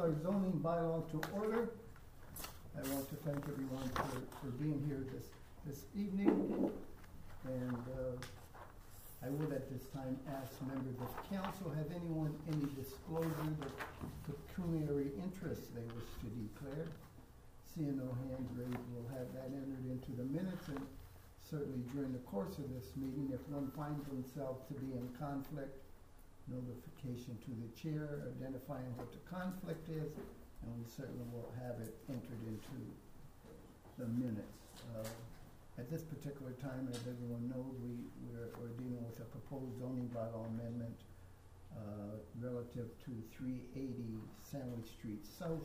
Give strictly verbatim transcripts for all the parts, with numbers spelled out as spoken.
our zoning bylaw to order. I want to thank everyone for, for being here this, this evening. And uh, I would at this time ask members of council, have anyone any disclosure of pecuniary interest they wish to declare? Seeing no hands raised, we'll have that entered into the minutes, and certainly during the course of this meeting, if one finds themselves to be in conflict, notification to the chair identifying what the conflict is, and we certainly will have it entered into the minutes. Uh, at this particular time, as everyone knows, we, we're, we're dealing with a proposed zoning bylaw amendment uh, relative to three eighty Sandwich Street South.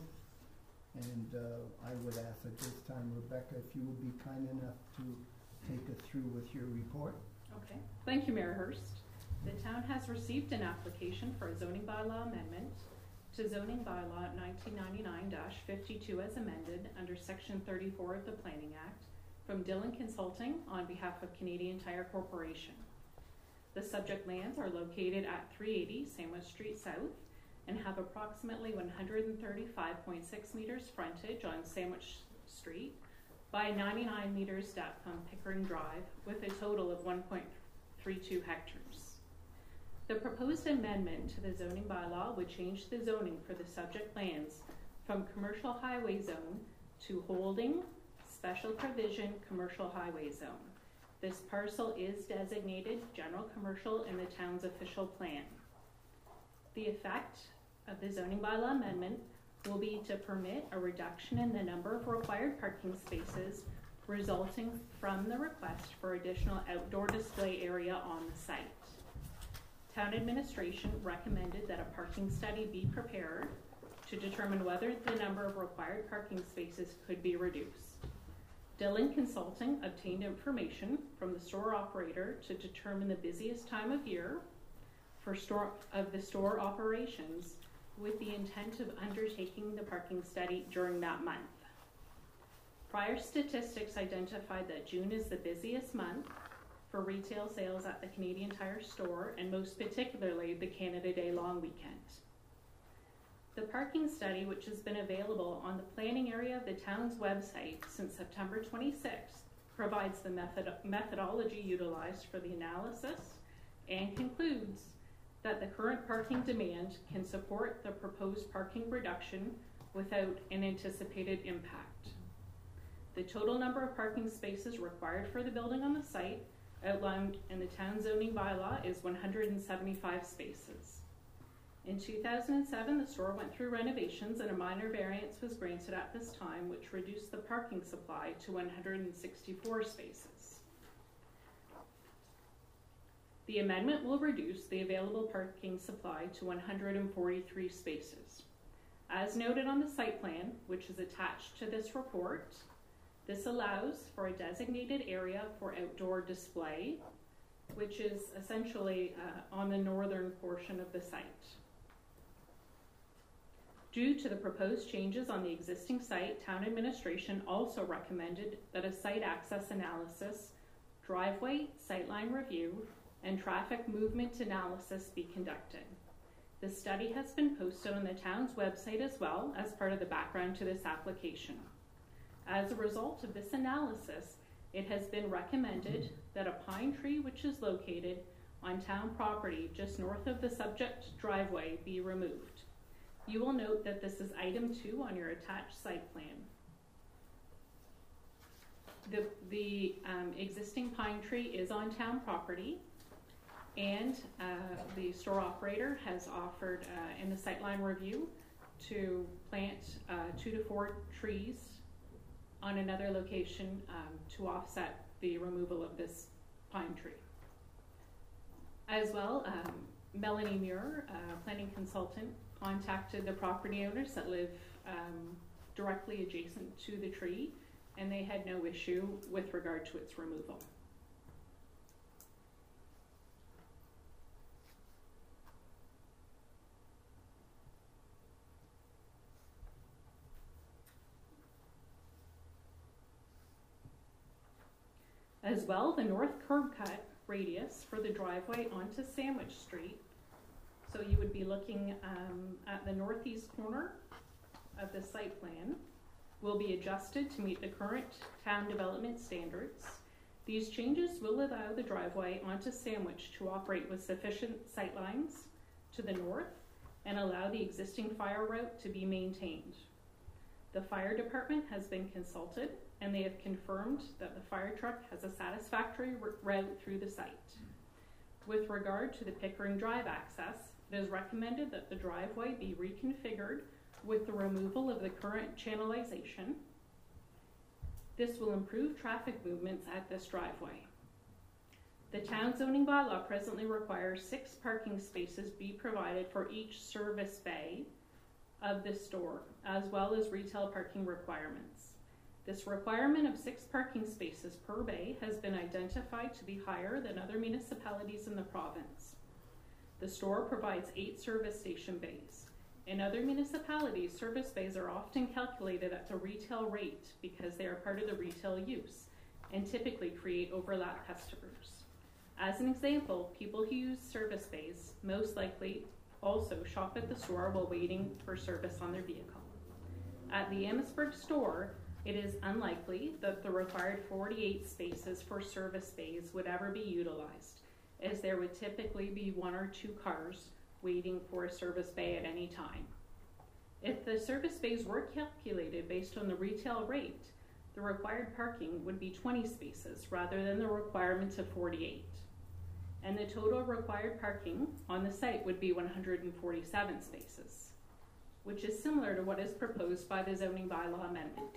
And uh, I would ask at this time, Rebecca, if you would be kind enough to take us through with your report. Okay. Thank you, Mayor Hurst. The town has received an application for a zoning bylaw amendment to zoning bylaw nineteen ninety-nine dash fifty-two as amended under section thirty-four of the Planning Act from Dillon Consulting on behalf of Canadian Tire Corporation. The subject lands are located at three eighty Sandwich Street South and have approximately one hundred thirty-five point six meters frontage on Sandwich Street by ninety-nine meters depth on Pickering Drive with a total of one point three two hectares. The proposed amendment to the zoning bylaw would change the zoning for the subject lands from commercial highway zone to holding special provision commercial highway zone. This parcel is designated general commercial in the town's official plan. The effect of the zoning bylaw amendment will be to permit a reduction in the number of required parking spaces resulting from the request for additional outdoor display area on the site. Town administration recommended that a parking study be prepared to determine whether the number of required parking spaces could be reduced. Dillon Consulting obtained information from the store operator to determine the busiest time of year for store of the store operations with the intent of undertaking the parking study during that month. Prior statistics identified that June is the busiest month for retail sales at the Canadian Tire store, and most particularly the Canada Day long weekend. The parking study, which has been available on the planning area of the town's website since September twenty-sixth, provides the method methodology utilized for the analysis and concludes that the current parking demand can support the proposed parking reduction without an anticipated impact. The total number of parking spaces required for the building on the site outlined in the town zoning bylaw is one hundred seventy-five spaces. In two thousand seven, the store went through renovations and a minor variance was granted at this time, which reduced the parking supply to one hundred sixty-four spaces. The amendment will reduce the available parking supply to one hundred forty-three spaces. As noted on the site plan, which is attached to this report, this allows for a designated area for outdoor display, which is essentially uh, on the northern portion of the site. Due to the proposed changes on the existing site, town administration also recommended that a site access analysis, driveway, sightline review, and traffic movement analysis be conducted. The study has been posted on the town's website as well as part of the background to this application. As a result of this analysis, it has been recommended that a pine tree which is located on town property just north of the subject driveway be removed. You will note that this is item two on your attached site plan. The, the um, existing pine tree is on town property, and uh, the store operator has offered uh, in the sightline review to plant uh, two to four trees on another location um, to offset the removal of this pine tree. As well, um, Melanie Muir, uh, planning consultant, contacted the property owners that live um, directly adjacent to the tree, and they had no issue with regard to its removal. As well, the north curb cut radius for the driveway onto Sandwich Street. So you would be looking um, at the northeast corner of the site plan will be adjusted to meet the current town development standards. These changes will allow the driveway onto Sandwich to operate with sufficient sightlines to the north and allow the existing fire route to be maintained. The fire department has been consulted and they have confirmed that the fire truck has a satisfactory route through the site. With regard to the Pickering Drive access, it is recommended that the driveway be reconfigured with the removal of the current channelization. This will improve traffic movements at this driveway. The town zoning bylaw presently requires six parking spaces be provided for each service bay of the store, as well as retail parking requirements. This requirement of six parking spaces per bay has been identified to be higher than other municipalities in the province. The store provides eight service station bays. In other municipalities, service bays are often calculated at the retail rate because they are part of the retail use and typically create overlap customers. As an example, people who use service bays most likely also shop at the store while waiting for service on their vehicle. At the Amherstburg store, it is unlikely that the required forty-eight spaces for service bays would ever be utilized, as there would typically be one or two cars waiting for a service bay at any time. If the service bays were calculated based on the retail rate, the required parking would be twenty spaces rather than the requirement of forty-eight. And the total required parking on the site would be one hundred forty-seven spaces, which is similar to what is proposed by the zoning bylaw amendment.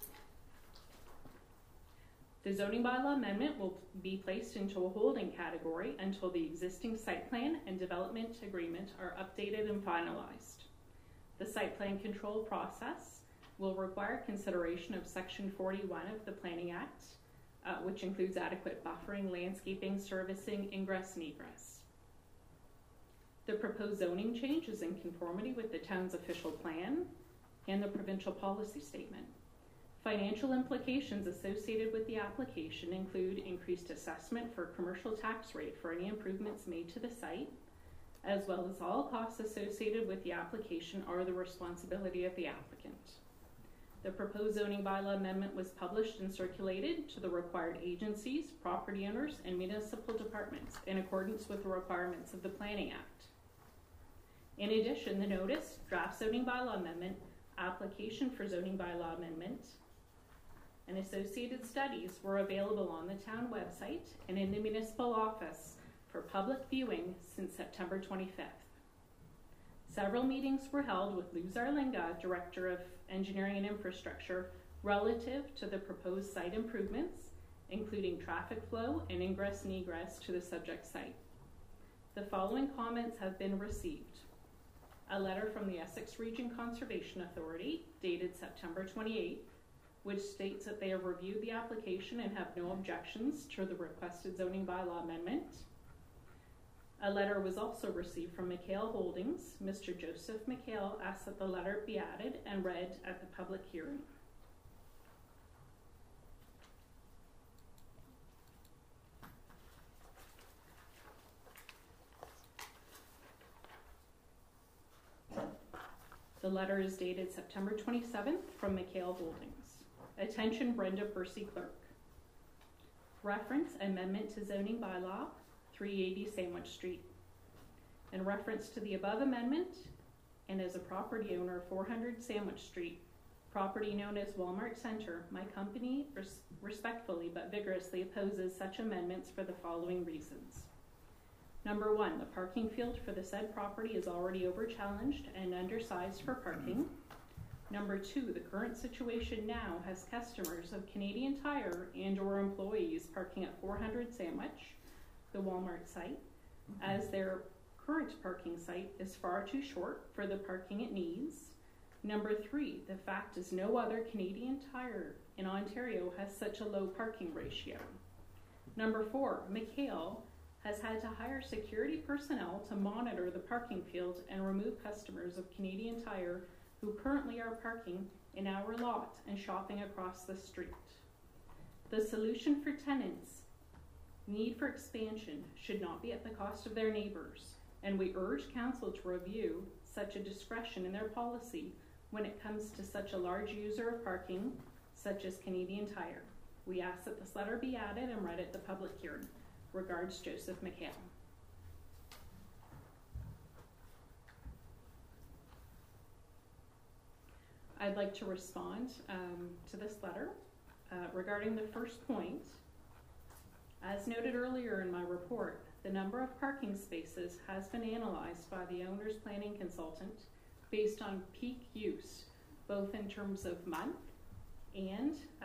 The zoning bylaw amendment will be placed into a holding category until the existing site plan and development agreement are updated and finalized. The site plan control process will require consideration of Section forty-one of the Planning Act, uh, which includes adequate buffering, landscaping, servicing, ingress and egress. The proposed zoning change is in conformity with the town's official plan and the provincial policy statement. Financial implications associated with the application include increased assessment for commercial tax rate for any improvements made to the site, as well as all costs associated with the application are the responsibility of the applicant. The proposed zoning bylaw amendment was published and circulated to the required agencies, property owners, and municipal departments in accordance with the requirements of the Planning Act. In addition, the notice, draft zoning bylaw amendment, application for zoning bylaw amendment, and associated studies were available on the town website and in the municipal office for public viewing since September twenty-fifth. Several meetings were held with Lou Zarlinga, Director of Engineering and Infrastructure, relative to the proposed site improvements, including traffic flow and ingress and egress to the subject site. The following comments have been received. A letter from the Essex Region Conservation Authority, dated September twenty-eighth, which states that they have reviewed the application and have no objections to the requested zoning bylaw amendment. A letter was also received from McHale Holdings. Mister Joseph McHale asked that the letter be added and read at the public hearing. The letter is dated September twenty-seventh from McHale Holdings. Attention, Brenda Percy Clerk. Reference amendment to zoning bylaw three eighty Sandwich Street. In reference to the above amendment, and as a property owner of four hundred Sandwich Street, property known as Walmart Center, my company res respectfully but vigorously opposes such amendments for the following reasons. Number one, the parking field for the said property is already over-challenged and undersized for parking. Number two, the current situation now has customers of Canadian Tire and or employees parking at four hundred Sandwich, the Walmart site, as their current parking site is far too short for the parking it needs. Number three, the fact is no other Canadian Tire in Ontario has such a low parking ratio. Number four, McHale has had to hire security personnel to monitor the parking field and remove customers of Canadian Tire who currently are parking in our lot and shopping across the street. The solution for tenants' need for expansion should not be at the cost of their neighbors, and we urge council to review such a discretion in their policy when it comes to such a large user of parking, such as Canadian Tire. We ask that this letter be added and read at the public hearing. Regards, Joseph McHale. I'd like to respond um, to this letter uh, regarding the first point. As noted earlier in my report, the number of parking spaces has been analyzed by the owner's planning consultant based on peak use, both in terms of month and uh,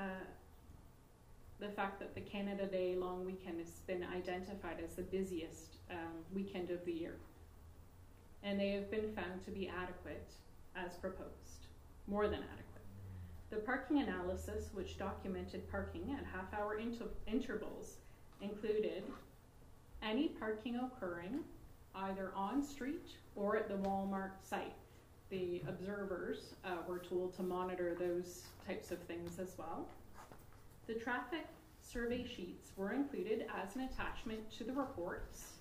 the fact that the Canada Day long weekend has been identified as the busiest um, weekend of the year. And they have been found to be adequate as proposed, more than adequate. The parking analysis, which documented parking at half-hour inter intervals, included any parking occurring either on street or at the Walmart site. The observers uh, were told to monitor those types of things as well. The traffic survey sheets were included as an attachment to the reports.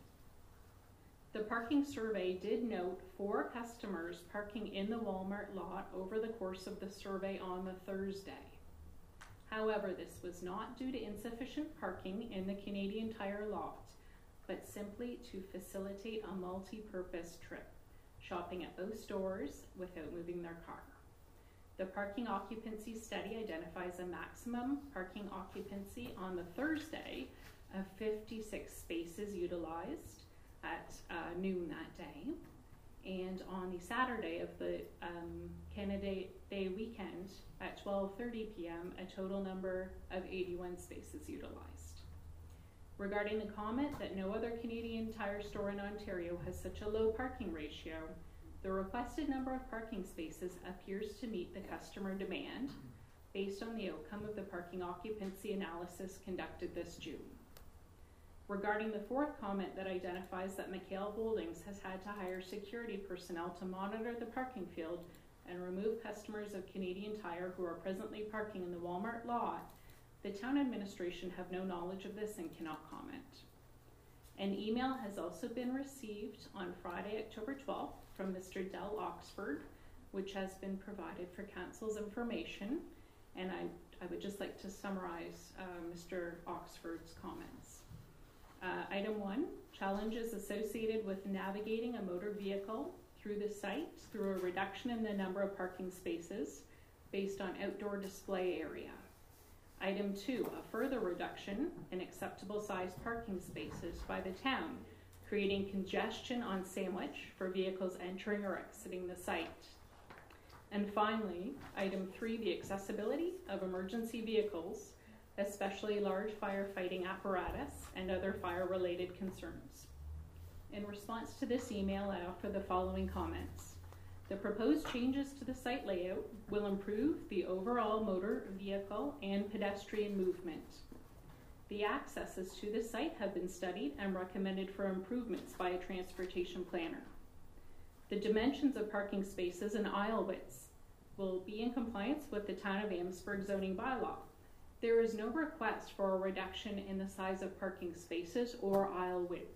The parking survey did note four customers parking in the Walmart lot over the course of the survey on the Thursday. However, this was not due to insufficient parking in the Canadian Tire lot, but simply to facilitate a multi-purpose trip, shopping at both stores without moving their car. The parking occupancy study identifies a maximum parking occupancy on the Thursday of fifty-six spaces utilized at uh, noon that day, and on the Saturday of the um, Canada Day weekend at twelve thirty p m a total number of eighty-one spaces utilized. Regarding the comment that no other Canadian Tire store in Ontario has such a low parking ratio, the requested number of parking spaces appears to meet the customer demand based on the outcome of the parking occupancy analysis conducted this June. Regarding the fourth comment that identifies that McHale Holdings has had to hire security personnel to monitor the parking field and remove customers of Canadian Tire who are presently parking in the Walmart lot, the town administration have no knowledge of this and cannot comment. An email has also been received on Friday, October twelfth from Mister Del Oxford, which has been provided for council's information, and I, I would just like to summarize uh, Mister Oxford's comments. Uh, item one, challenges associated with navigating a motor vehicle through the site through a reduction in the number of parking spaces based on outdoor display area. Item two, a further reduction in acceptable sized parking spaces by the town, creating congestion on Sandwich for vehicles entering or exiting the site. And finally, item three, the accessibility of emergency vehicles, especially large firefighting apparatus and other fire-related concerns. In response to this email, I offer the following comments. The proposed changes to the site layout will improve the overall motor vehicle and pedestrian movement. The accesses to the site have been studied and recommended for improvements by a transportation planner. The dimensions of parking spaces and aisle widths will be in compliance with the Town of Amherstburg zoning bylaw. There is no request for a reduction in the size of parking spaces or aisle widths.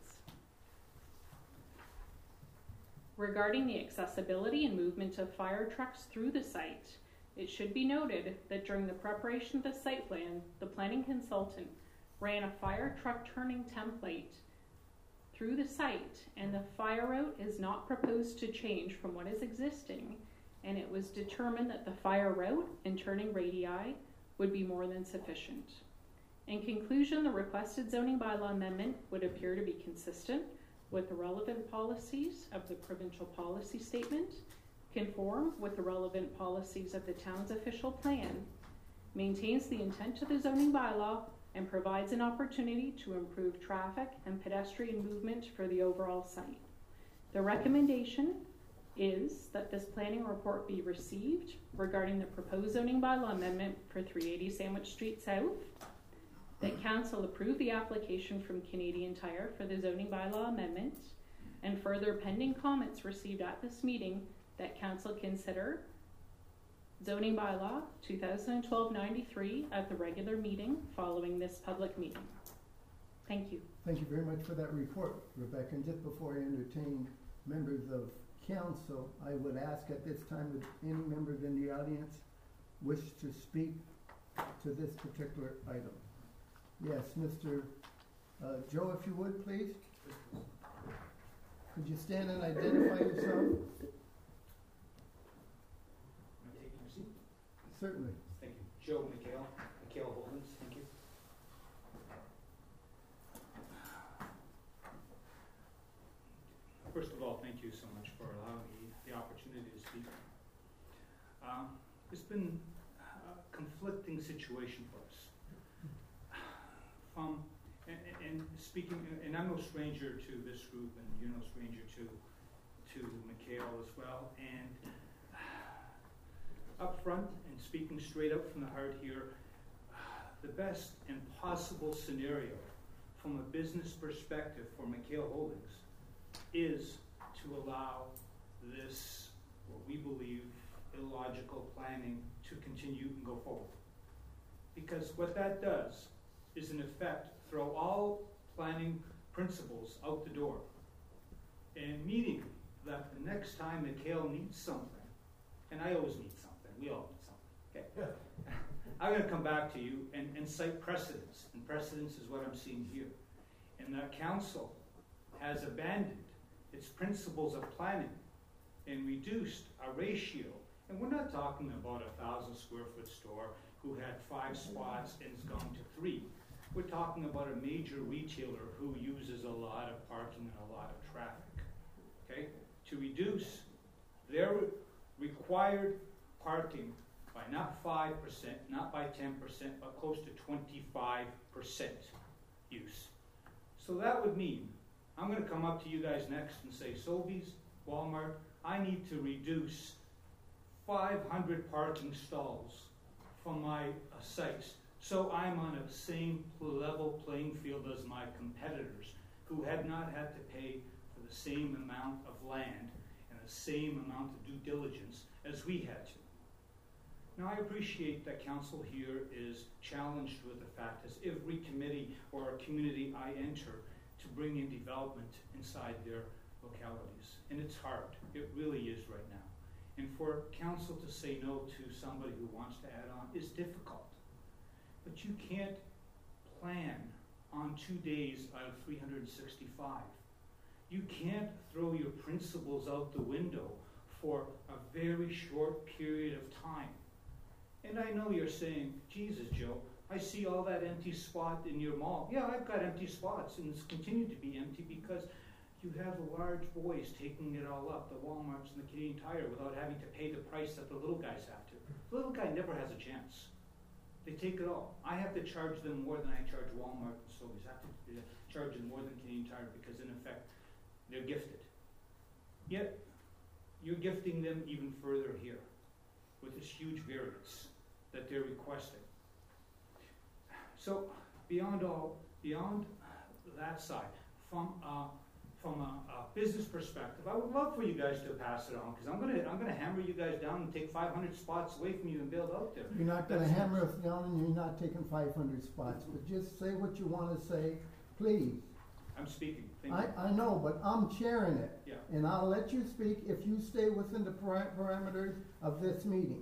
Regarding the accessibility and movement of fire trucks through the site, it should be noted that during the preparation of the site plan, the planning consultant ran a fire truck turning template through the site, and the fire route is not proposed to change from what is existing, and it was determined that the fire route and turning radii would be more than sufficient. In conclusion, the requested zoning bylaw amendment would appear to be consistent with the relevant policies of the provincial policy statement, conform with the relevant policies of the town's official plan, maintains the intent of the zoning bylaw, and provides an opportunity to improve traffic and pedestrian movement for the overall site. The recommendation is that this planning report be received regarding the proposed zoning bylaw amendment for three eighty Sandwich Street South, that council approve the application from Canadian Tire for the zoning bylaw amendment, and further pending comments received at this meeting, that council consider zoning bylaw two thousand twelve ninety-three at the regular meeting following this public meeting. Thank you. Thank you very much for that report, Rebecca. And just before I entertain members of council, I would ask at this time if any members in the audience wish to speak to this particular item. Yes, Mister Uh, Joe, if you would, please. Could you stand and identify yourself? Am I taking your seat? Certainly. Thank you. Joe McHale, McHale Holdings, thank you. First of all, thank you so much for allowing me the opportunity to speak. Um, it's been a conflicting situation for us. From, and, and speaking, and I'm no stranger to this group, and you're no stranger to, to McHale as well, and up front and speaking straight up from the heart here, the best and possible scenario from a business perspective for McHale Holdings is to allow this, what we believe, illogical planning to continue and go forward. Because what that does is, in effect, throw all planning principles out the door, and meaning that the next time McHale needs something, and I always need something, we all need something, okay? I'm going to come back to you and, and cite precedents, and precedents is what I'm seeing here. And that council has abandoned its principles of planning and reduced a ratio. And we're not talking about a thousand square foot store who had five spots and has gone to three. We're talking about a major retailer who uses a lot of parking and a lot of traffic, okay? To reduce their required parking by not five percent, not by ten percent, but close to twenty-five percent use. So that would mean, I'm going to come up to you guys next and say, Sobeys, Walmart, I need to reduce five hundred parking stalls from my uh, sites, so I'm on a same level playing field as my competitors who had not had to pay for the same amount of land and the same amount of due diligence as we had to. Now, I appreciate that council here is challenged with the fact, as every committee or community I enter, to bring in development inside their localities. And it's hard. It really is right now. And for council to say no to somebody who wants to add on is difficult. But you can't plan on two days out of three hundred sixty-five. You can't throw your principles out the window for a very short period of time. And I know you're saying, Jesus, Joe, I see all that empty spot in your mall. Yeah, I've got empty spots, and it's continued to be empty because you have the large boys taking it all up, the Walmarts and the Canadian Tire, without having to pay the price that the little guys have to. The little guy never has a chance. They take it all. I have to charge them more than I charge Walmart and Sobeys. I have to charge them more than Canadian Tire because, in effect, they're gifted. Yet, you're gifting them even further here with this huge variance that they're requesting. So, beyond all, beyond that side, from uh, from a, a business perspective, I would love for you guys to pass it on, because I'm gonna I'm gonna hammer you guys down and take five hundred spots away from you and build out there. You're not gonna hammer us down, and you're not taking five hundred spots, but just say what you wanna say, please. I'm speaking. Thank I, you. I know, but I'm chairing it. Yeah. And I'll let you speak if you stay within the para- parameters of this meeting.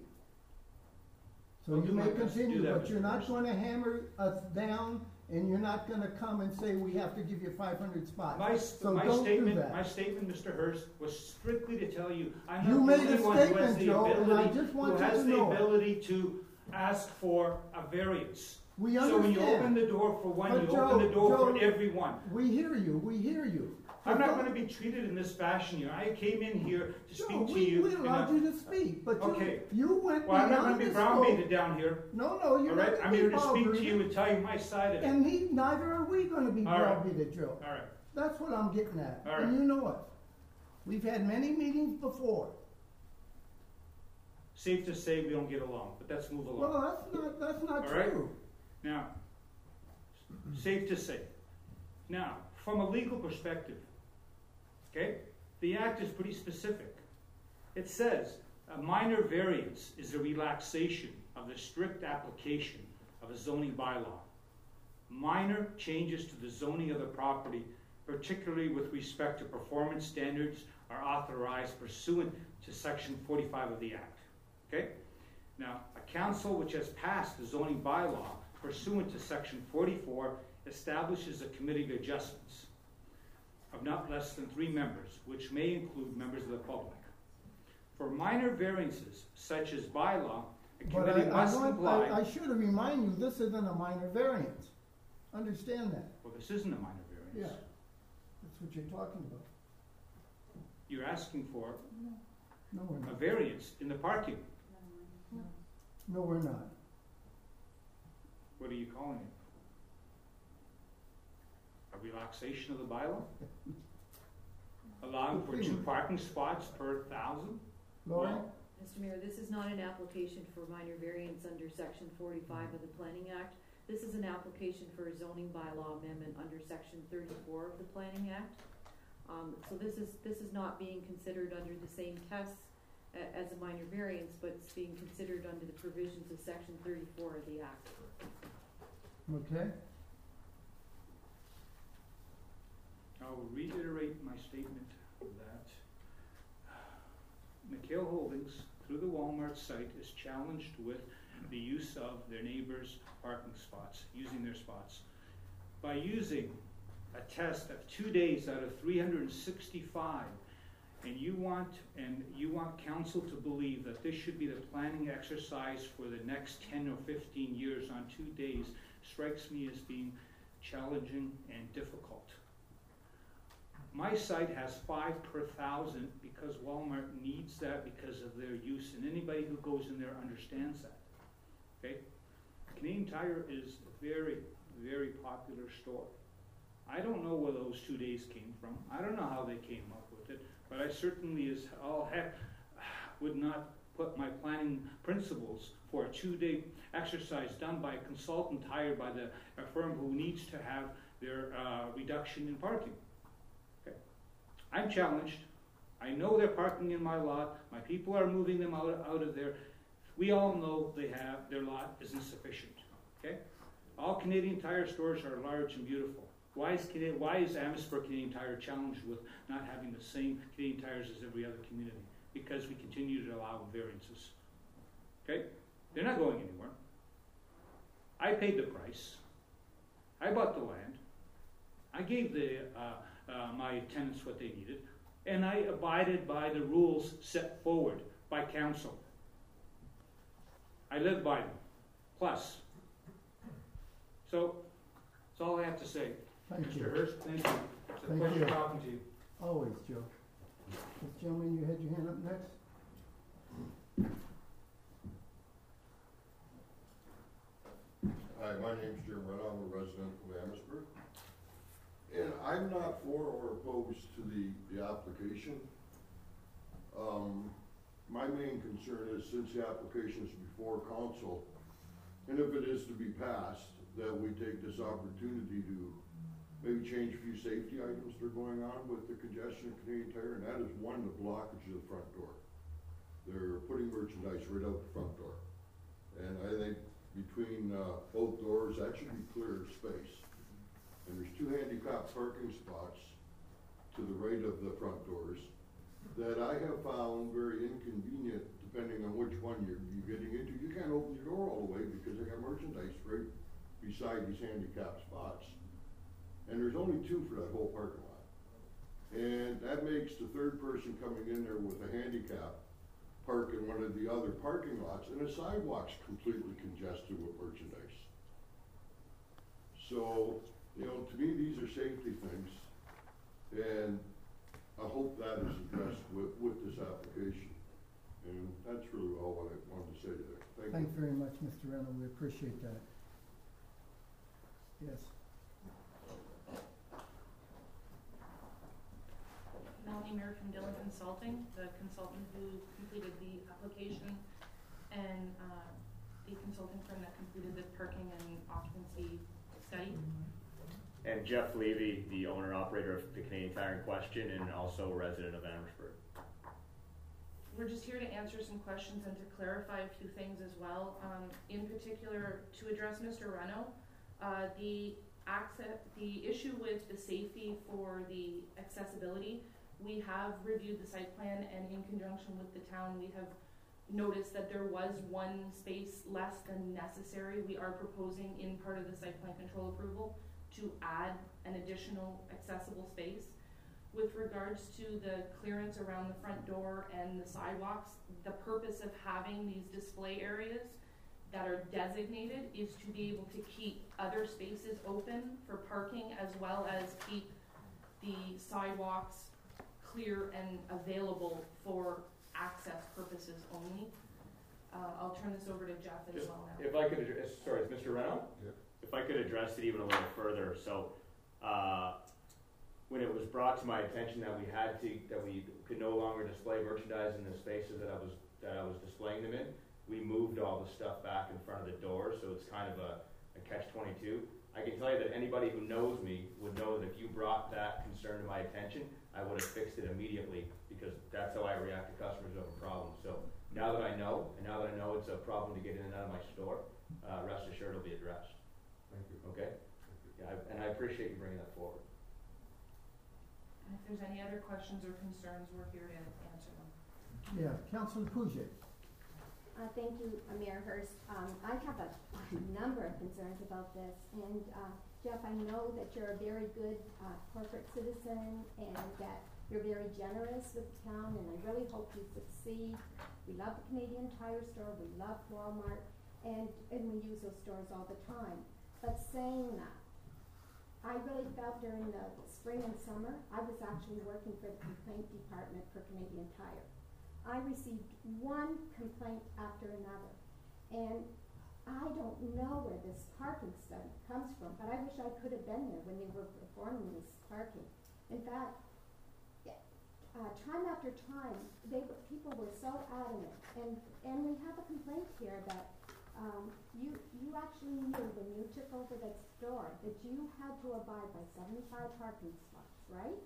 So I'll you do my may best to do continue, that, but Mister you're not Hurst. gonna hammer us down, and you're not gonna come and say we have to give you five hundred spots. My, So my don't do statement, that. my statement, Mister Hurst, was strictly to tell you I'm You not made the a only one who has statement, the Joe, and I ability, just who want you has to the know it. ability to ask for a variance. We So when you open understand. the door for one, But you Joe- open the door Joe- for everyone. We hear you, we hear you. I'm not But going to be treated in this fashion here. I came in here to Joe, speak to we, you. we in allowed a- you to speak, but Okay. you, you went Well, I'm not beyond going to be the scope. browbeated down here. No, no, you're All not right, gonna I'm be here to speak to browbeated. you and tell you my side of it. And he, neither are we gonna be All right. browbeated, Joe. All right. That's what I'm getting at, All and right. you know it. We've had many meetings before. Safe to say we don't get along, but let's move along. Well, that's not, that's not All right. true. Now, safe to say. Now, from a legal perspective, okay, the act is pretty specific. It says a minor variance is a relaxation of the strict application of a zoning bylaw. Minor changes to the zoning of the property, particularly with respect to performance standards, are authorized pursuant to section forty-five of the Act. Okay? Now, a council which has passed the zoning bylaw pursuant to section forty-four establishes a committee of adjustments of not less than three members, which may include members of the public. For minor variances, such as bylaw, a But committee I, I must want, comply. I, I should remind you, this isn't a minor variance. Understand that. Well, this isn't a minor Yeah, variance. that's what you're talking about. You're asking for No, we're a not. variance in the parking. No, we're not. What are you calling it? A relaxation of the bylaw? Allowing for two parking spots per thousand? Laurie? Well, Mister Mayor, this is not an application for minor variance under section forty-five of the Planning Act. This is an application for a zoning bylaw amendment under section thirty-four of the Planning Act. Um, so this is, this is not being considered under the same tests a- as a minor variance, but it's being considered under the provisions of section thirty-four of the Act. Okay, I'll reiterate my statement that McHale Holdings, through the Walmart site, is challenged with the use of their neighbors' parking spots, using their spots. By using a test of two days out of three hundred sixty-five, and you want, and you want council to believe that this should be the planning exercise for the next ten or fifteen years on two days, strikes me as being challenging and difficult. My site has five per thousand because Walmart needs that because of their use, and anybody who goes in there understands that. Okay? Canadian Tire is a very, very popular store. I don't know where those two days came from. I don't know how they came up with it, but I certainly, as all heck, would not put my planning principles for a two-day exercise done by a consultant hired by the a firm who needs to have their uh, reduction in parking. Okay. I'm challenged. I know they're parking in my lot. My people are moving them out, out of there. We all know they have, their lot is insufficient. Okay? All Canadian Tire stores are large and beautiful. Why is, Canadian, why is Amherstburg Canadian Tire challenged with not having the same Canadian Tires as every other community? Because we continue to allow variances. Okay? They're not going anywhere. I paid the price. I bought the land. I gave the, uh, uh, my tenants what they needed. And I abided by the rules set forward by council. I live by them. Plus. So, that's all I have to say. thank Mister you. Hurst, thank you. It's a Thank pleasure you. talking to you. Always, Joe. This gentleman, you had your hand up next? Hi, my name's Jim Renner, I'm a resident of Amherstburg. And I'm not for or opposed to the, the application. Um, my main concern is since the application is before council, and if it is to be passed, that we take this opportunity to maybe change a few safety items that are going on with the congestion of Canadian Tire, and that is one, the blockage of the front door. They're putting merchandise right out the front door. And I think between uh, both doors, that should be clear space. And there's two handicap parking spots to the right of the front doors that I have found very inconvenient depending on which one you're, you're getting into. You can't open your door all the way because they got merchandise right beside these handicap spots. And there's only two for that whole parking lot. And that makes the third person coming in there with a handicap park in one of the other parking lots, and the sidewalk's completely congested with merchandise. So, you know, to me, these are safety things, and I hope that is addressed with, with this application. And that's really all what I wanted to say today. Thank you. Thanks very much, Mister Reynolds, we appreciate that. Yes, Melanie Mayer from Dillon Consulting, the consultant who completed the application, and uh, the consulting firm that completed the parking and occupancy study. And Jeff Levy, the owner-operator of the Canadian Tire in question, and also a resident of Amherstburg. We're just here to answer some questions and to clarify a few things as well. Um, in particular, to address Mister Reno, uh, the access, the issue with the safety for the accessibility We have reviewed the site plan, and in conjunction with the town, we have noticed that there was one space less than necessary. We are proposing in part of the site plan control approval to add an additional accessible space. With regards to the clearance around the front door and the sidewalks, the purpose of having these display areas that are designated is to be able to keep other spaces open for parking, as well as keep the sidewalks clear and available for access purposes only. Uh, I'll turn this over to Jeff as Just, well now. if I could, address, sorry, it's Mister Reno? Yeah. If I could address it even a little further, so, uh, when it was brought to my attention that we had to, that we could no longer display merchandise in the spaces that I was, that I was displaying them in, we moved all the stuff back in front of the door, so it's kind of a, a catch twenty-two. I can tell you that anybody who knows me would know that if you brought that concern to my attention, I would have fixed it immediately, because that's how I react to customers who have a problem. So now that I know, and now that I know it's a problem to get in and out of my store, uh, rest assured it'll be addressed. Thank you. Okay? Yeah, I, and I appreciate you bringing that forward. And if there's any other questions or concerns, we're here to answer them. Yeah, Councilor Puget. Uh, thank you, uh, Mayor Hurst. Um, I have a, a number of concerns about this, and uh, Jeff, I know that you're a very good uh, corporate citizen and that you're very generous with the town, and I really hope you succeed. We love the Canadian Tire Store, we love Walmart, and, and we use those stores all the time. But saying that, I really felt during the spring and summer, I was actually working for the complaint department for Canadian Tire. I received one complaint after another, and I don't know where this parking study comes from, but I wish I could have been there when they were performing this parking. In fact, uh, time after time, they were, people were so adamant, and, and we have a complaint here that um, you, you actually knew when you took over that store that you had to abide by seventy-five parking spots, right?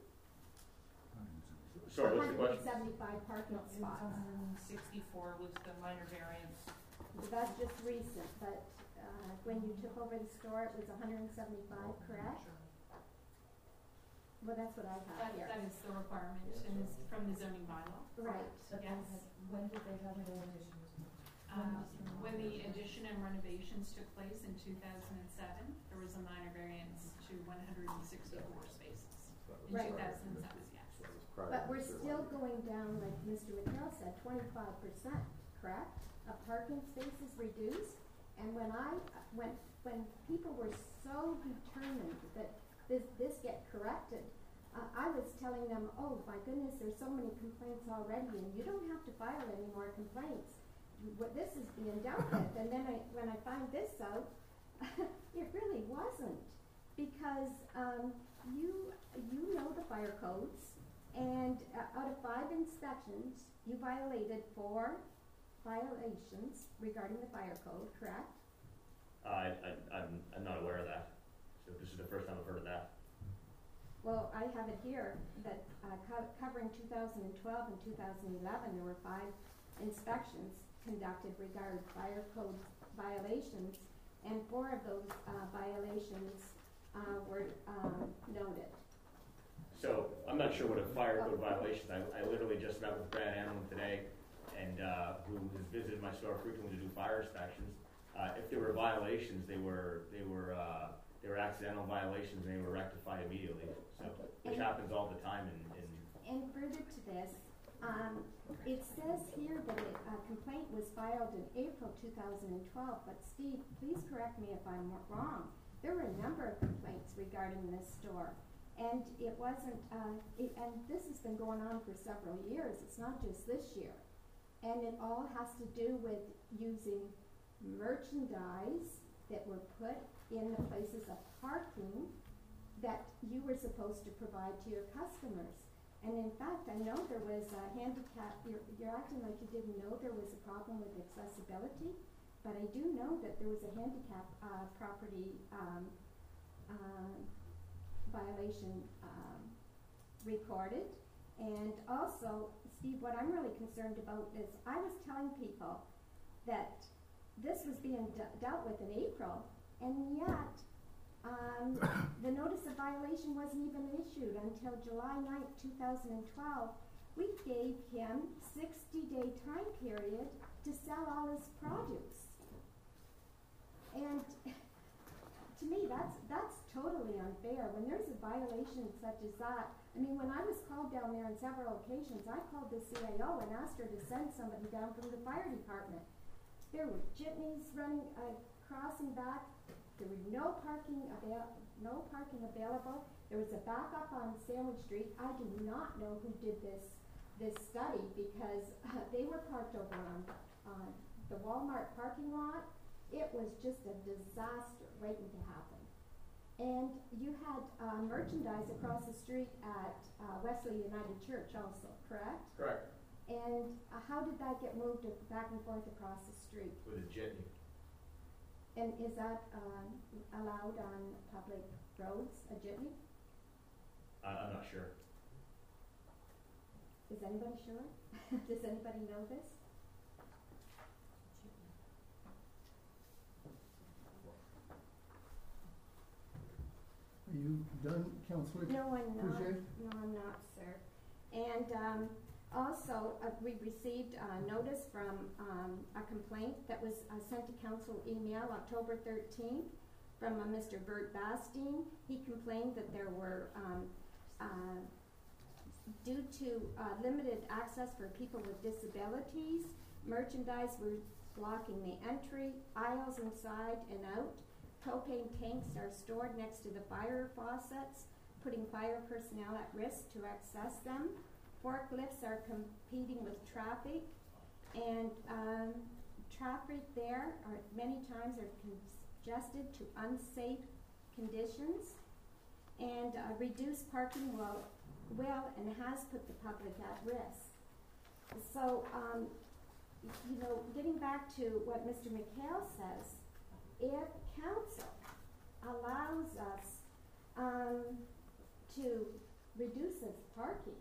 Sorry, what's the question? one hundred seventy-five parking No, it was spots. one hundred sixty-four was the minor variance. That's just recent, but uh, when you took over the store, it was one hundred seventy-five, correct? Sure. Well, that's what I That, have here. that is the requirement and is from the zoning bylaw. Right. But Yes. when did they have their additions? Um, when the addition and renovations took place in two thousand seven, there was a minor variance to one hundred sixty-four spaces. In Right. two thousand seven, yes. But we're still going down, like Mister McHale said, twenty-five percent, correct? Of parking spaces reduced. And when I, when, when people were so determined that this, this get corrected, uh, I was telling them, oh my goodness, there's so many complaints already and you don't have to file any more complaints. What this is being dealt with. And then I, when I find this out, it really wasn't. Because, um, you, you know the fire codes. And uh, out of five inspections, you violated four violations regarding the fire code, correct? Uh, I, I, I'm, I'm not aware of that. So this is the first time I've heard of that. Well, I have it here that uh, co- covering two thousand twelve and two thousand eleven, there were five inspections conducted regarding fire code violations, and four of those uh, violations uh, were um, noted. So I'm not sure what a fire code violation. I, I literally just met with Brad Allen today, and uh, who has visited my store frequently to do fire inspections. Uh, if there were violations, they were they were uh, they were accidental violations, and they were rectified immediately. So Okay. which And- happens all the time in. in And further to this, um, it says here that a complaint was filed in April two thousand twelve, but Steve, please correct me if I'm wrong. There were a number of complaints regarding this store. And it wasn't, uh, it, and this has been going on for several years, it's not just this year. And it all has to do with using merchandise that were put in the places of parking that you were supposed to provide to your customers. And in fact, I know there was a handicap, you're, you're acting like you didn't know there was a problem with accessibility, but I do know that there was a handicap, uh, property, um, um, violation um, recorded. And also, Steve, what I'm really concerned about is I was telling people that this was being de- dealt with in April, and yet um, the notice of violation wasn't even issued until July ninth, two thousand twelve. We gave him sixty-day time period to sell all his produce. And to me, that's, that's totally unfair. When there's a violation such as that, I mean, when I was called down there on several occasions, I called the C A O and asked her to send somebody down from the fire department. There were jitneys running, uh, crossing back. There were no parking avail- no parking available. There was a backup on Sandwich Street. I do not know who did this this study because uh, they were parked over on uh, the Walmart parking lot. It was just a disaster waiting to happen. And you had uh, merchandise across the street at uh, Wesley United Church also, correct? Correct. And uh, how did that get moved back and forth across the street? With a jitney. And is that uh, allowed on public roads, a jitney? Uh, I'm not sure. Is anybody sure? Does anybody know this? Are you done, Councillor? No, I'm not. Boucher? No, I'm not, sir. And um, also, uh, we received a notice from um, a complaint that was uh, sent to council email October thirteenth from uh, Mister Bert Bastine. He complained that there were, um, uh, due to uh, limited access for people with disabilities, merchandise was blocking the entry, aisles inside and out. Propane tanks are stored next to the fire faucets, putting fire personnel at risk to access them. Forklifts are competing with traffic, and um, traffic there are many times are congested to unsafe conditions, and uh, reduced parking will, will and has put the public at risk. So, um, you know, getting back to what Mister McHale says, if council allows us um, to reduce this parking,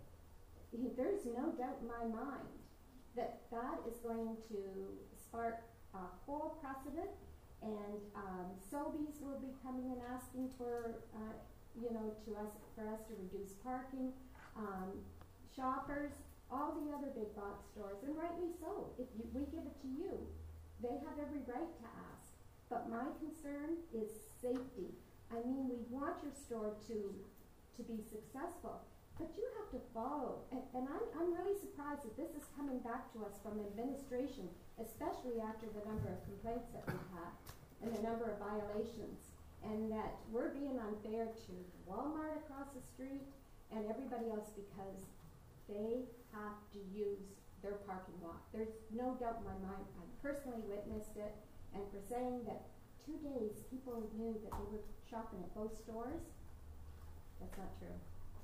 there's no doubt in my mind that that is going to spark a whole precedent, and um, Sobeys will be coming and asking for, uh, you know, to us for us to reduce parking. Um, shoppers, all the other big box stores, and rightly so. If you, we give it to you, they have every right to ask. But my concern is safety. I mean, we want your store to to be successful, but you have to follow. And, and I'm, I'm really surprised that this is coming back to us from administration, especially after the number of complaints that we've had and the number of violations, and that we're being unfair to Walmart across the street and everybody else because they have to use their parking lot. There's no doubt in my mind. I personally witnessed it. And for saying that two days people knew that they were shopping at both stores, that's not true.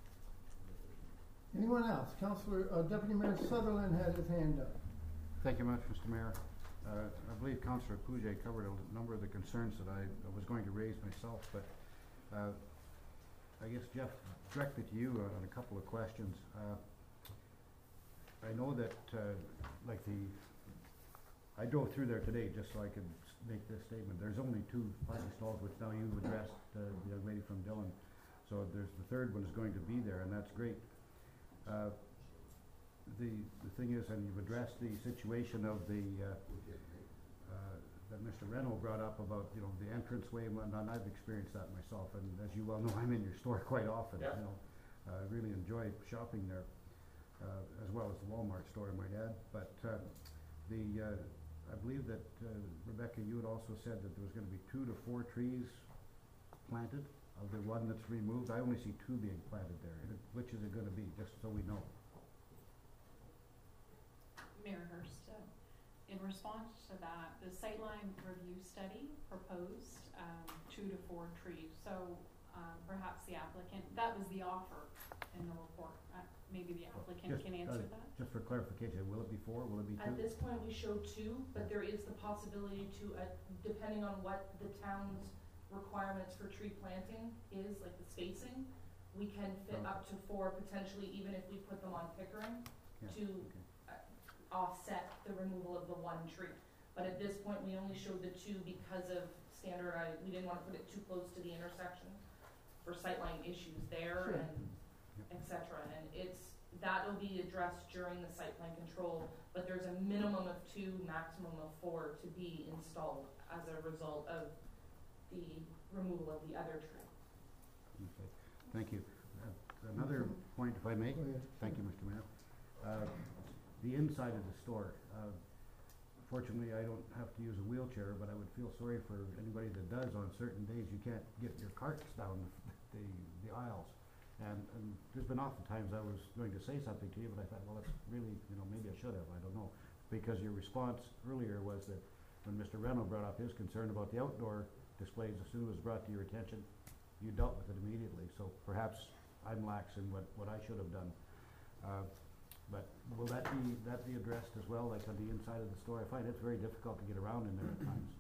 Anyone else? Councillor, uh, Deputy Mayor Sutherland had his hand up. Thank you much, Mister Mayor. Uh, I believe Councillor Pouget covered a number of the concerns that I was going to raise myself, but uh, I guess, Jeff, directly to you uh, on a couple of questions. Uh, I know that, uh, like the I drove through there today just so I could make this statement. There's only two parking stalls, which now you've addressed, uh, the young lady from Dillon. So there's the third one is going to be there, and that's great. Uh, the the thing is, and you've addressed the situation of the uh, uh, that Mister Renault brought up about, you know, the entranceway and whatnot. And I've experienced that myself, and as you well know, I'm in your store quite often. Yeah. You know, I uh, really enjoy shopping there, uh, as well as the Walmart store, I might add. But uh, the uh, I believe that, uh, Rebecca, you had also said that there was going to be two to four trees planted of the one that's removed. I only see two being planted there. Which is it going to be, just so we know? Mayor Hurst, uh, in response to that, the sightline review study proposed um, two to four trees. So um, perhaps the applicant, that was the offer in the report. Uh, maybe the applicant Just, can answer uh, that. Just for clarification, will it be four? Will it be two? At this point, we show two, but there is the possibility to, uh, depending on what the town's requirements for tree planting is, like the spacing, we can fit Okay. up to four potentially, even if we put them on Pickering, Yeah, to okay. uh, offset the removal of the one tree. But at this point, we only showed the two because of standardized, we didn't wanna put it too close to the intersection for sightline issues there Sure. and et cetera. And it's, that'll be addressed during the site plan control, but there's a minimum of two, maximum of four to be installed as a result of the removal of the other tree. Okay, thank you. Uh, Another point, if I may. Go ahead. Thank you, Mister Mayor. Uh, The inside of the store, uh, fortunately, I don't have to use a wheelchair, but I would feel sorry for anybody that does. On certain days, you can't get your carts down the, the aisles. And, and there's been often times I was going to say something to you, but I thought, well, it's really, you know, maybe I should have, I don't know. Because your response earlier was that when Mister Reynolds brought up his concern about the outdoor displays, as soon as it was brought to your attention, you dealt with it immediately. So perhaps I'm lax in what, what I should have done. Uh, but will that be, that be addressed as well, like on the inside of the store? I find it's very difficult to get around in there at times.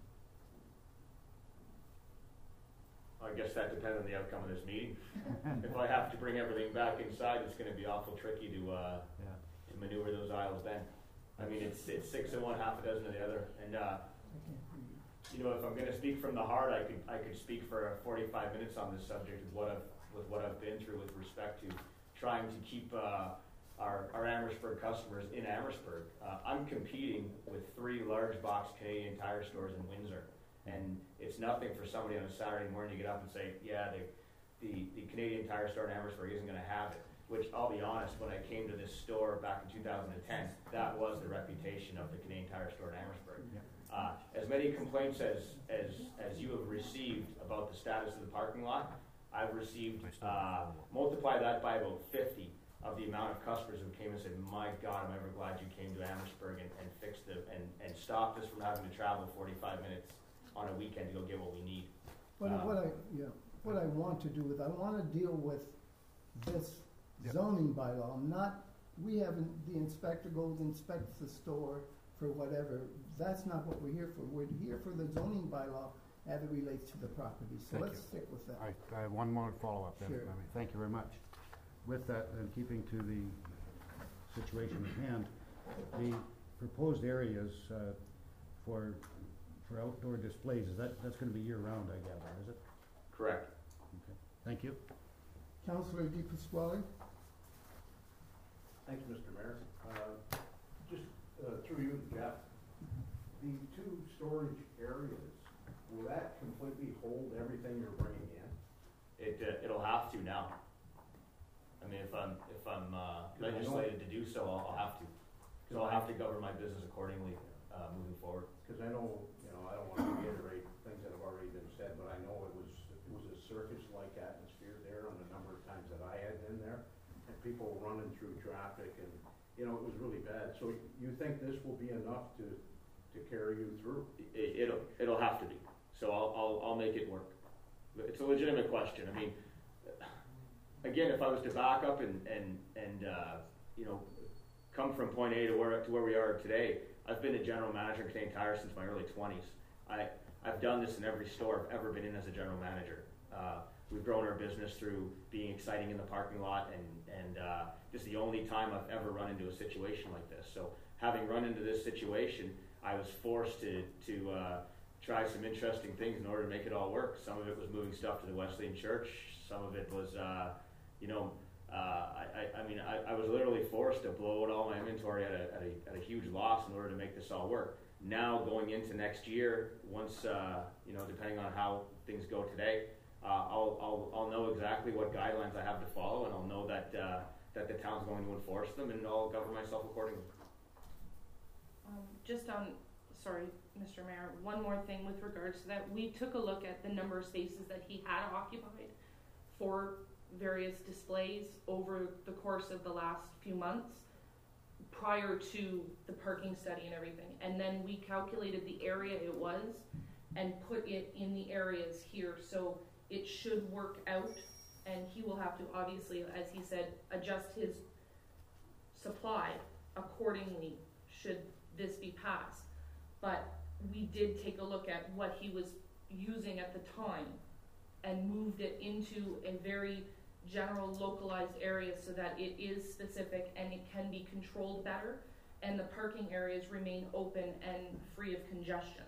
I guess that depends on the outcome of this meeting. If I have to bring everything back inside, it's gonna be awful tricky to, uh, Yeah. to maneuver those aisles then. I mean, it's, it's six of one, half a dozen of the other, and, uh, I can't hear you. you know, if I'm gonna speak from the heart, I could, I could speak for forty-five minutes on this subject with what I've, with what I've been through with respect to trying to keep, uh, our, our Amherstburg customers in Amherstburg. Uh, I'm competing with three large box Canadian Tire stores in Windsor. And it's nothing for somebody on a Saturday morning to get up and say, yeah, the, the, the Canadian Tire store in Amherstburg isn't gonna have it. Which, I'll be honest, when I came to this store back in two thousand ten, that was the reputation of the Canadian Tire store in Amherstburg. Yeah. Uh, as many complaints as, as, as you have received about the status of the parking lot, I've received, uh, multiply that by about fifty of the amount of customers who came and said, my God, I'm ever glad you came to Amherstburg and, and fixed it, and, and stopped us from having to travel forty-five minutes on a weekend to go get what we need. What, I- Um, what I, yeah, what I want to do is, I wanna deal with this Yep. zoning bylaw. I'm not, we haven't, the inspector goes, inspects the store for whatever. That's not what we're here for. We're here for the zoning bylaw as it relates to the property. So Thank let's you. stick with that. I, I have one more follow-up then. Sure. I mean, thank you very much. With that, and keeping to the situation at hand, the proposed areas uh, for for outdoor displays, is that, that's gonna be year-round, I gather, is it? Correct. Okay. Thank you. Councillor Di Pasquale? Thanks, Mister Mayor. Uh, Just uh, through you, Jeff, the two storage areas, will that completely hold everything you're bringing in? It, uh, it'll have to now. I mean, if I'm, if I'm, uh, legislated to do so, I'll, I'll have to. So I'll have to govern my business accordingly, uh, moving forward. Because I know, you know, I don't want to reiterate things that have already been said, but I know it was, it was a circus-like atmosphere there on the number of times that I had been there. And people running through traffic and, you know, it was really bad. So you think this will be enough to, to carry you through? It, it'll, it'll have to be. So I'll, I'll, I'll make it work. It's a legitimate question. I mean, again, if I was to back up and, and, and, uh, you know, come from point A to where, to where we are today, I've been a general manager in Canadian Tire since my early twenties. I, I've done this in every store I've ever been in as a general manager. Uh, we've grown our business through being exciting in the parking lot, and, and uh, this is the only time I've ever run into a situation like this. So having run into this situation, I was forced to, to uh, try some interesting things in order to make it all work. Some of it was moving stuff to the Wesleyan Church. Some of it was, uh, you know, uh, I, I, I mean, I, I was literally forced to blow out all my inventory at a, at a, at a huge loss in order to make this all work. Now going into next year, once, uh, you know, depending on how things go today, uh, I'll, I'll, I'll know exactly what guidelines I have to follow, and I'll know that, uh, that the town's going to enforce them, and I'll govern myself accordingly. Um, just on, sorry, Mister Mayor, one more thing with regards to that. We took a look at the number of spaces that he had occupied for various displays over the course of the last few months prior to the parking study and everything. And then we calculated the area it was and put it in the areas here. So it should work out, and he will have to obviously, as he said, adjust his supply accordingly should this be passed. But we did take a look at what he was using at the time and moved it into a very general localized area so that it is specific and it can be controlled better. and the parking areas remain open and free of congestion.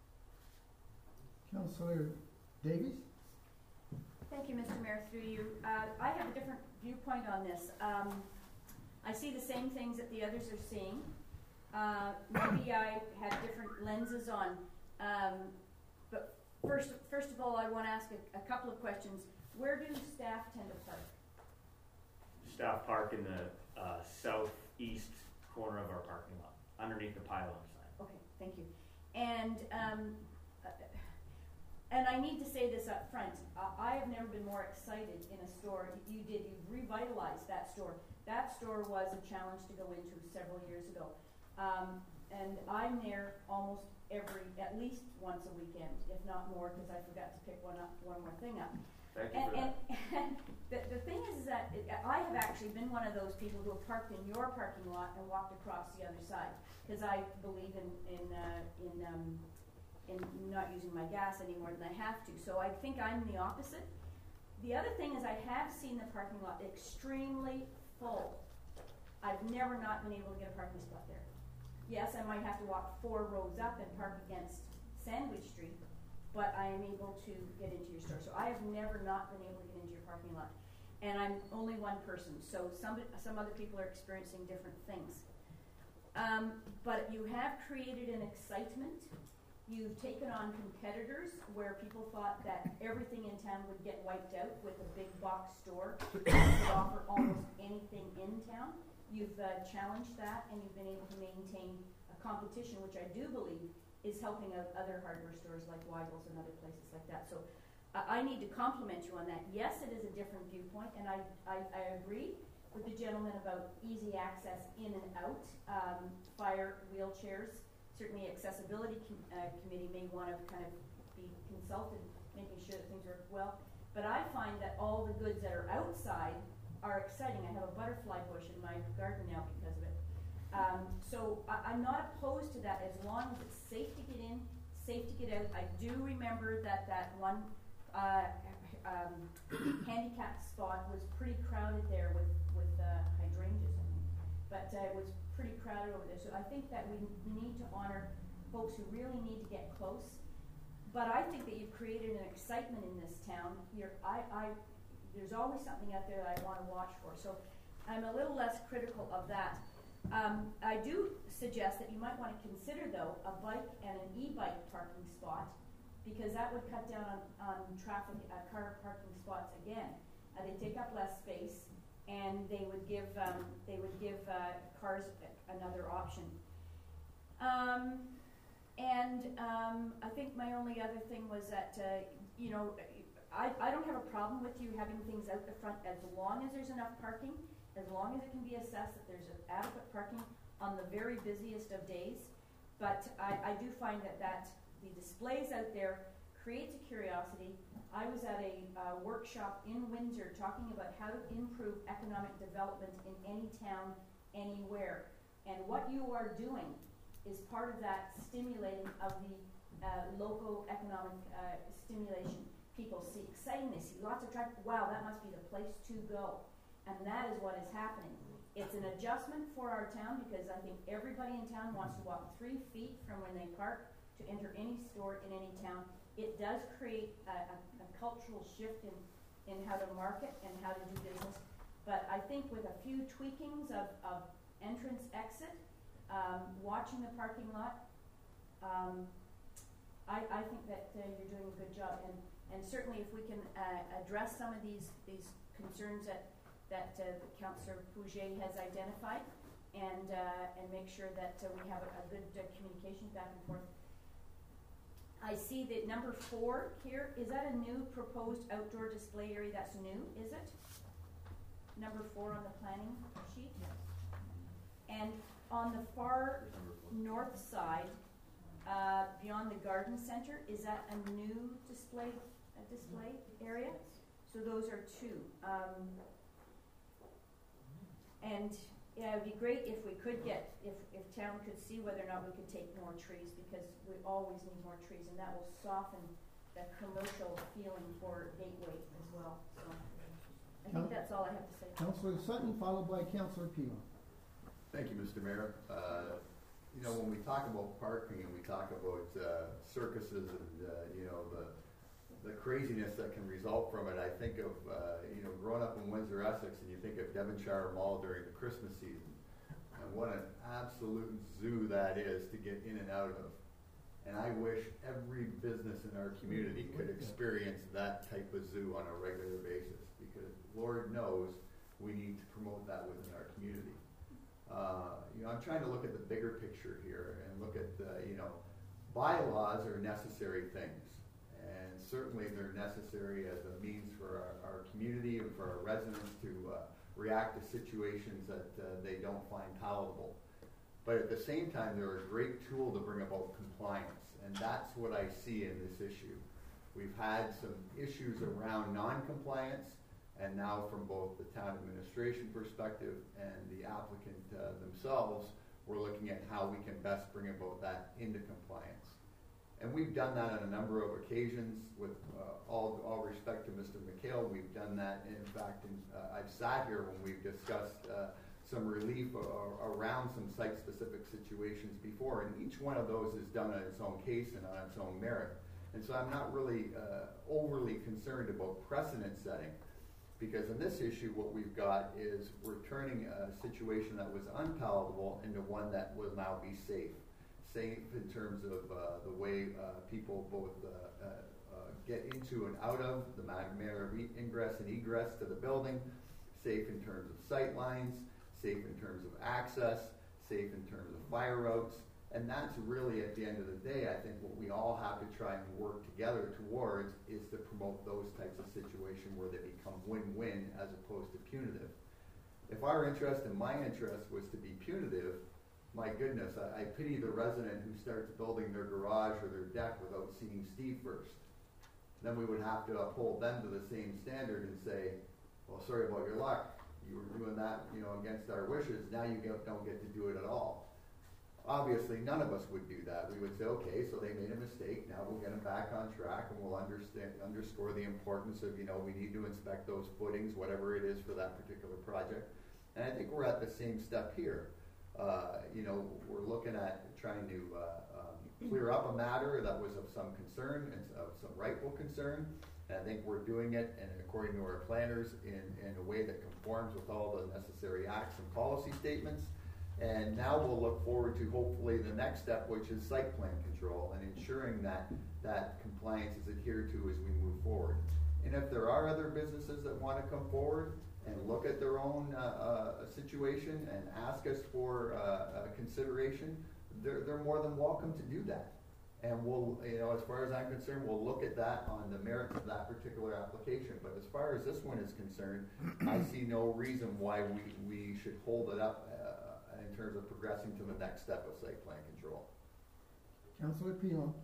Councillor Davies? Thank you, Mister Mayor, through you. Uh, I have a different viewpoint on this. Um, I see the same things that the others are seeing. Uh, maybe I have different lenses on. Um, but first, first of all, I want to ask a, a couple of questions. Where do staff tend to park? Staff park in the uh, southeast corner of our parking lot, underneath the pylon sign. Okay, thank you. And um, uh, and I need to say this up front. Uh, I have never been more excited in a store. You did. You revitalized that store. That store was a challenge to go into several years ago. Um, and I'm there almost every, at least once a weekend, if not more, because I forgot to pick one up, one more thing up. Thank you And, for and, that. and the, the thing is, is that it, I have actually been one of those people who have parked in your parking lot and walked across the other side, because I believe in in uh, in um, in not using my gas any more than I have to. So I think I'm the opposite. The other thing is I have seen the parking lot extremely full. I've never not been able to get a parking spot there. Yes, I might have to walk four rows up and park against Sandwich Street, but I am able to get into your store. So I have never not been able to get into your parking lot. And I'm only one person, so some, some other people are experiencing different things. Um, but you have created an excitement. You've taken on competitors where people thought that everything in town would get wiped out with a big box store that could offer almost anything in town. You've uh, challenged that, and you've been able to maintain a competition, which I do believe is helping out other hardware stores like Weigel's and other places like that. So uh, I need to compliment you on that. Yes, it is a different viewpoint, and I, I, I agree with the gentleman about easy access in and out, um, fire, wheelchairs. Certainly accessibility com uh, committee may want to kind of be consulted, making sure that things work well. But I find that all the goods that are outside are exciting. I have a butterfly bush in my garden now because of it. Um, so I, I'm not opposed to that as long as it's safe to get in, safe to get out. I do remember that that one uh, um, handicap spot was pretty crowded there with, with uh, hydrangeas, I think. But uh, it was pretty crowded over there. So I think that we need to honor folks who really need to get close. But I think that you've created an excitement in this town. You're, I, I, there's always something out there that I want to watch for. So I'm a little less critical of that. Um, I do suggest that you might want to consider, though, a bike and an e-bike parking spot, because that would cut down on, on traffic, uh, car parking spots again. Uh, they take up less space, and they would give um, they would give uh, cars another option. Um, and um, I think my only other thing was that uh, you know. I, I don't have a problem with you having things out the front as long as there's enough parking, as long as it can be assessed that there's adequate parking on the very busiest of days. But I, I do find that, that the displays out there creates a curiosity. I was at a uh, workshop in Windsor talking about how to improve economic development in any town, anywhere. And what you are doing is part of that stimulating of the uh, local economic uh, stimulation. People see exciting, they see lots of traffic. Wow, that must be the place to go. And that is what is happening. It's an adjustment for our town because I think everybody in town wants to walk three feet from when they park to enter any store in any town. It does create a, a, a cultural shift in, in how to market and how to do business. But I think with a few tweakings of, of entrance, exit, um, watching the parking lot, um, I, I think that uh, you're doing a good job. And And certainly if we can uh, address some of these, these concerns that, that uh, Councillor Pouget has identified and, uh, and make sure that uh, we have a, a good uh, communication back and forth. I see that number four here, is that a new proposed outdoor display area? That's new, is it? Number four on the planning sheet? Yes. And on the far north side, uh, beyond the garden center, is that a new display a display area? So those are two. Um, and yeah, it would be great if we could get, if, if town could see whether or not we could take more trees, because we always need more trees, and that will soften the commercial feeling for Gateway as well. So I think that's all I have to say. Councillor Sutton, followed by Councillor Peel. Thank you, Mister Mayor. Uh, you know, when we talk about parking and we talk about uh, circuses and, uh, you know, the the craziness that can result from it, I think of, uh, you know, growing up in Windsor, Essex, and you think of Devonshire Mall during the Christmas season, and what an absolute zoo that is to get in and out of. And I wish every business in our community could experience that type of zoo on a regular basis, because Lord knows we need to promote that within our community. Uh, you know, I'm trying to look at the bigger picture here and look at, uh, you know, bylaws are necessary things. And certainly they're necessary as a means for our, our community and for our residents to uh, react to situations that uh, they don't find palatable. But at the same time, they're a great tool to bring about compliance, and that's what I see in this issue. We've had some issues around non-compliance, and now from both the town administration perspective and the applicant uh, themselves, we're looking at how we can best bring about that into compliance. And we've done that on a number of occasions with uh, all, all respect to Mister McHale. We've done that, in fact, in, uh, I've sat here when we've discussed uh, some relief uh, around some site-specific situations before, and each one of those is done on its own case and on its own merit. And so I'm not really uh, overly concerned about precedent setting, because in this issue what we've got is we're turning a situation that was unpalatable into one that will now be safe. Safe in terms of uh, the way uh, people both uh, uh, uh, get into and out of the manner of ingress and egress to the building, safe in terms of sight lines, safe in terms of access, safe in terms of fire routes, and that's really, at the end of the day, I think what we all have to try and work together towards is to promote those types of situations where they become win-win as opposed to punitive. If our interest and my interest was to be punitive, my goodness, I, I pity the resident who starts building their garage or their deck without seeing Steve first. Then we would have to uphold them to the same standard and say, well, sorry about your luck. You were doing that, you know, against our wishes. Now you get, don't get to do it at all. Obviously, none of us would do that. We would say, okay, so they made a mistake. Now we'll get them back on track, and we'll understand, underscore the importance of, you know, we need to inspect those footings, whatever it is for that particular project. And I think we're at the same step here. Uh, you know, we're looking at trying to uh, um, clear up a matter that was of some concern and of some rightful concern. And I think we're doing it, and according to our planners, in, in a way that conforms with all the necessary acts and policy statements. And now we'll look forward to hopefully the next step, which is site plan control and ensuring that that compliance is adhered to as we move forward. And if there are other businesses that want to come forward and look at their own uh, uh, situation and ask us for uh, uh, consideration, they're, they're more than welcome to do that. And we'll, you know, as far as I'm concerned, we'll look at that on the merits of that particular application. But as far as this one is concerned, I see no reason why we, we should hold it up uh, in terms of progressing to the next step of site plan control. Councillor Pino.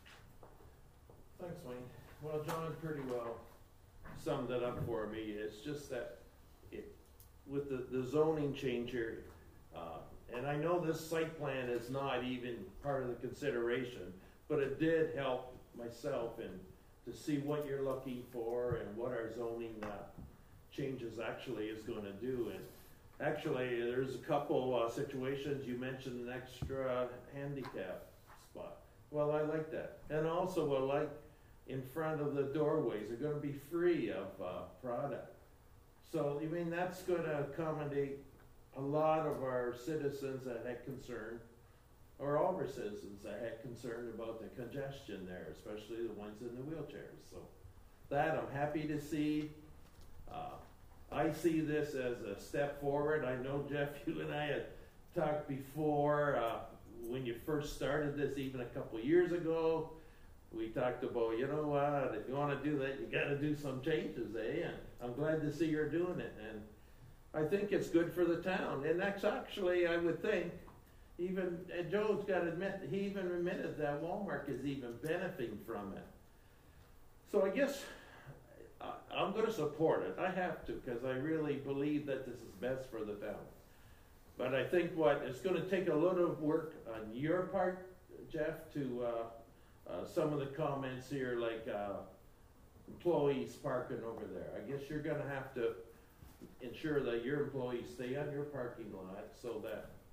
Thanks, Wayne. Well, John pretty well summed it up for me. It's just that it, with the, the zoning change here, uh, and I know this site plan is not even part of the consideration, but it did help myself in to see what you're looking for and what our zoning uh, changes actually is going to do. And actually, there's a couple uh, situations. You mentioned an extra handicap spot. Well, I like that. And also, I like in front of the doorways, they're going to be free of uh, product. So, I mean, that's going to accommodate a lot of our citizens that had concern, or all our citizens that had concern about the congestion there, especially the ones in the wheelchairs. So that I'm happy to see. Uh, I see this as a step forward. I know, Jeff, you and I had talked before uh, when you first started this, even a couple years ago. We talked about, you know what, if you want to do that, you got to do some changes, eh? And I'm glad to see you're doing it. And I think it's good for the town. And that's actually, I would think, even, and Joe's got to admit, he even admitted that Walmart is even benefiting from it. So I guess I, I'm going to support it. I have to, because I really believe that this is best for the town. But I think what, it's going to take a little work on your part, Jeff, to uh, uh, some of the comments here, like uh, employees parking over there. I guess you're going to have to ensure that your employees stay on your parking lot so that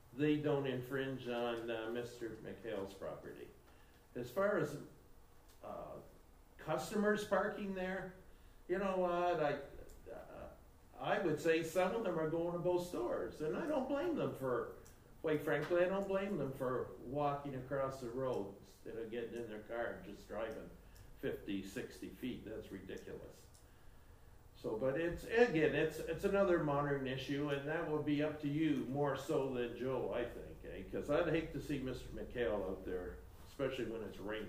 they don't infringe on uh, Mister McHale's property. As far as uh, customers parking there, you know what, I, uh, I would say some of them are going to both stores, and I don't blame them for, quite frankly, I don't blame them for walking across the road instead of getting in their car and just driving fifty, sixty feet. That's ridiculous. So, but it's, again, it's it's another modern issue, and that will be up to you more so than Joe, I think, eh? Because I'd hate to see Mister McHale out there, especially when it's raining,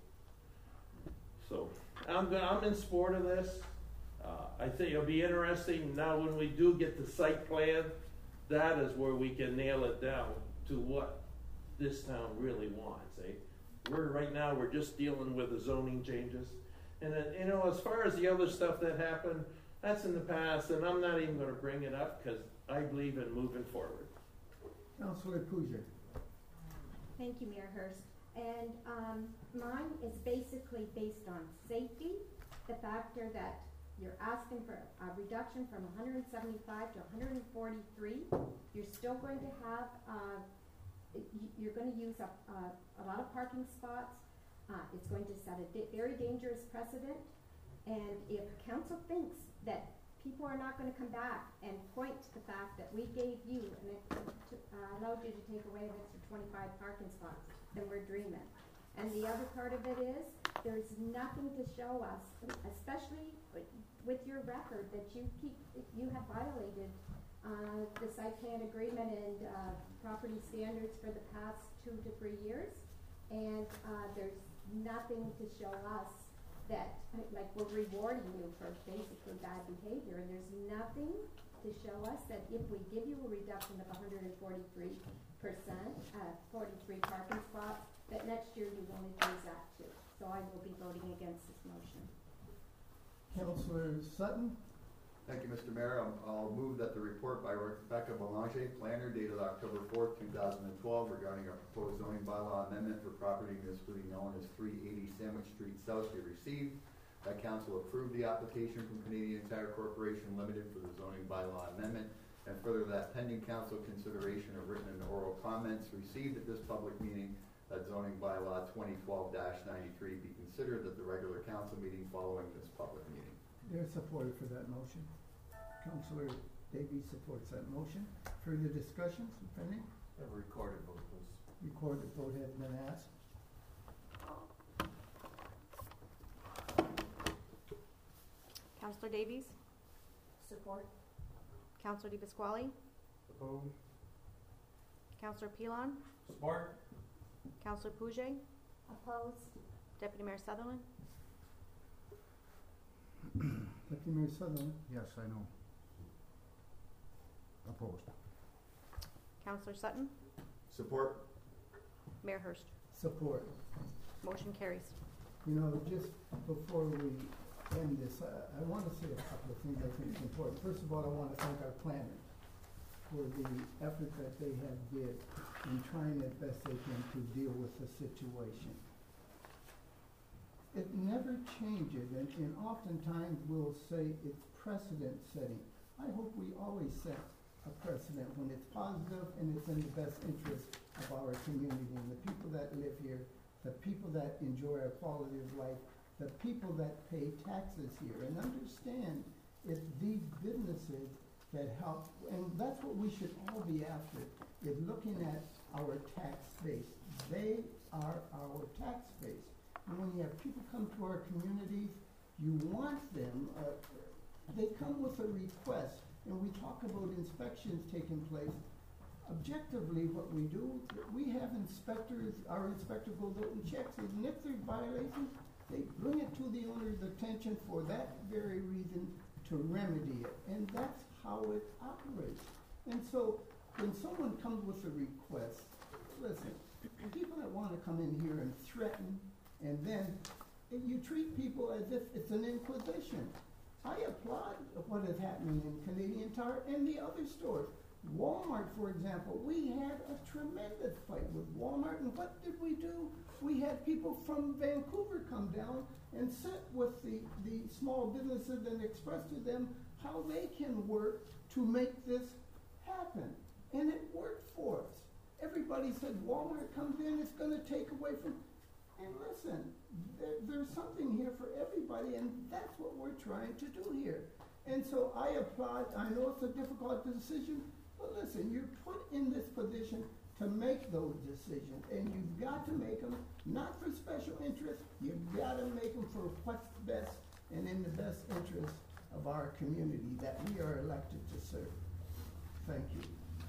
eh? So, I'm, I'm in support of this. Uh, I think it'll be interesting now when we do get the site plan, that is where we can nail it down to what this town really wants, eh? We're, right now, we're just dealing with the zoning changes. And, uh, you know, as far as the other stuff that happened, that's in the past, and I'm not even gonna bring it up, because I believe in moving forward. Councillor Pooja. Thank you, Mayor Hurst. And um, mine is basically based on safety, the factor that you're asking for a reduction from one hundred seventy-five to one hundred forty-three. You're still going to have, uh, y- you're going to use a, uh, a lot of parking spots. Uh, it's going to set a di- very dangerous precedent. And if council thinks that people are not going to come back and point to the fact that we gave you and it uh, allowed you to take away an extra twenty-five parking spots, then we're dreaming. And the other part of it is, there's nothing to show us, especially with your record, that you keep, you have violated uh, the site plan agreement and uh, property standards for the past two to three years. And uh, there's nothing to show us that, like, we're rewarding you for basically bad behavior, and there's nothing to show us that if we give you a reduction of one hundred forty-three percent, uh, forty-three parking spots, that next year you won't use that too. So I will be voting against this motion. Councillor Sutton. Thank you, Mister Mayor. I'll, I'll move that the report by Rebecca Belanger, planner, dated October fourth, two thousand twelve, regarding a proposed zoning bylaw amendment for property municipally known as three eighty Sandwich Street South be received. That council approved the application from Canadian Tire Corporation Limited for the zoning bylaw amendment, and further that pending council consideration of written and oral comments received at this public meeting, that zoning bylaw twenty twelve dash ninety-three be considered at the regular council meeting following this public meeting. There's support for that motion. Councillor Davies supports that motion. Further discussions, if any? Have a recorded vote, please. Recorded vote has been asked. Councillor Davies? Support. Councillor Di Pasquale? Opposed? Councillor Pilon? Support. Councillor Pouget? Opposed? Deputy Mayor Sutherland? Deputy Mayor Sutherland. Yes, I know. Opposed. Councillor Sutton? Support. Mayor Hurst? Support. Motion carries. You know, just before we end this, uh, I want to say a couple of things I think is important. First of all, I want to thank our planners for the effort that they have did in trying as best they can to deal with the situation. It never changes, and, and oftentimes we'll say it's precedent setting. I hope we always set a precedent when it's positive and it's in the best interest of our community and the people that live here, the people that enjoy our quality of life, the people that pay taxes here, and understand it's these businesses that help, and that's what we should all be after, is looking at our tax base. They are our tax base. And when you have people come to our communities, you want them, uh, they come with a request, and we talk about inspections taking place. Objectively, what we do, we have inspectors, our inspector goes out and checks it, and if there's violations, they bring it to the owner's attention for that very reason to remedy it. And that's how it operates. And so, when someone comes with a request, listen, people that want to come in here and threaten, and then you treat people as if it's an inquisition. I applaud what is happening in Canadian Tire and the other stores. Walmart, for example, we had a tremendous fight with Walmart, and what did we do? We had people from Vancouver come down and sit with the, the small businesses and express to them how they can work to make this happen. And it worked for us. everybody said Walmart comes in, it's gonna take away from, and listen, there, there's something here for everybody, and that's what we're trying to do here. And so I applaud, I know it's a difficult decision, but listen, you're put in this position to make those decisions, and you've got to make them, not for special interest, you've got to make them for what's best and in the best interest of our community that we are elected to serve. Thank you.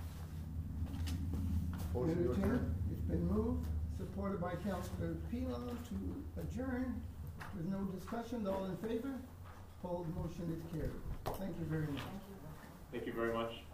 Motion to Entertain. adjourn. It's been moved, supported by Councilor Pilon to adjourn. There's no discussion, all in favor? Opposed, motion is carried. Thank you very much. Thank you very much.